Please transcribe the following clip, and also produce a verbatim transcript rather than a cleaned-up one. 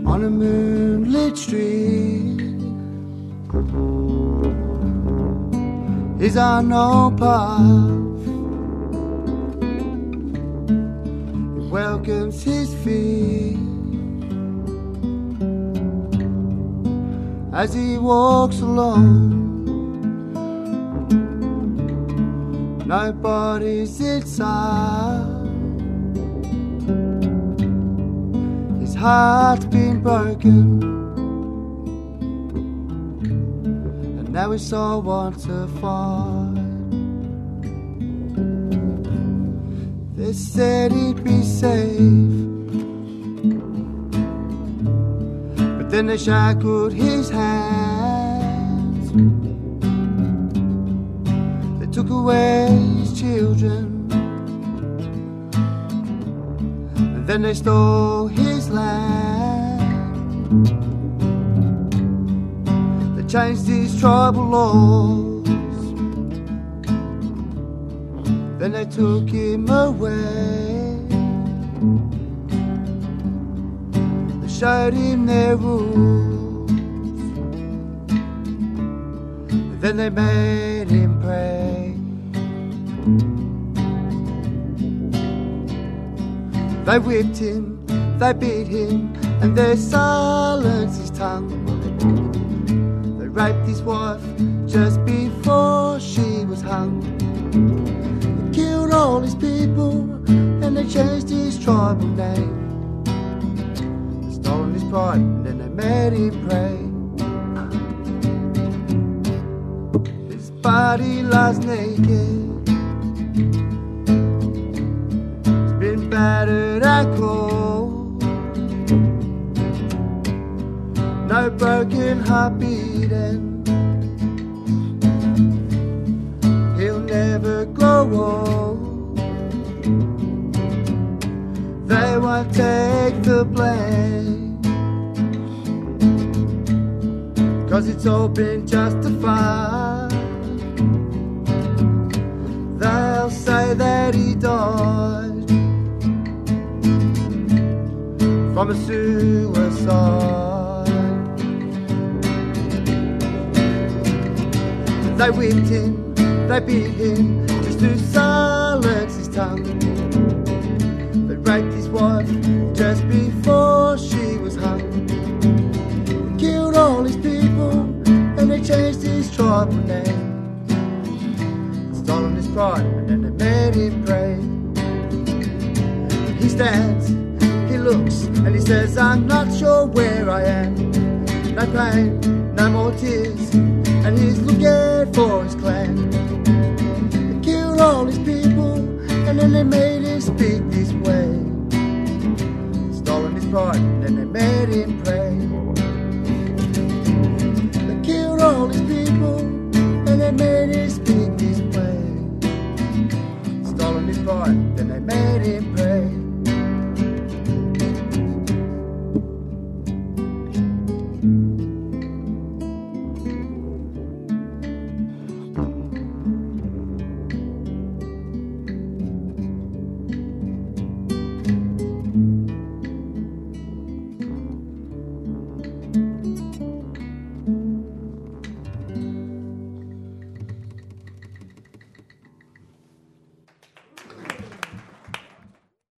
on a moonlit street. His unknown path, it welcomes his feet as he walks alone. Nobody's inside. His heart's been broken, and now his soul wants to fight. They said he'd be safe, but then they shackled his hands. They took away his children, and then they stole his land. They changed his tribal laws, then they took him away. They showed him their rules, and then they made him pray. They whipped him, they beat him, and they silenced his tongue. They raped his wife just before she was hung. They killed all his people, and they changed his tribal name. They stole his pride, and then they made him pray. His body lies naked, battered and cold, no broken heart beating. He'll never grow old. They won't take the blame, 'cause it's all been justified. They'll say that he died from a suicide. They whipped him, they beat him just to silence his tongue. They raped his wife just before she was hung. They killed all his people, and they changed his tribal name. Stolen his pride, and then they made him pray. He stands, he looks, and he says, I'm not sure where I am. No pain, no more tears, and he's looking for his clan. They killed all his people, and then they made him speak this way. Stolen his pride, and then they made him pray. They killed all his people, and they made him speak this way. Stolen his pride.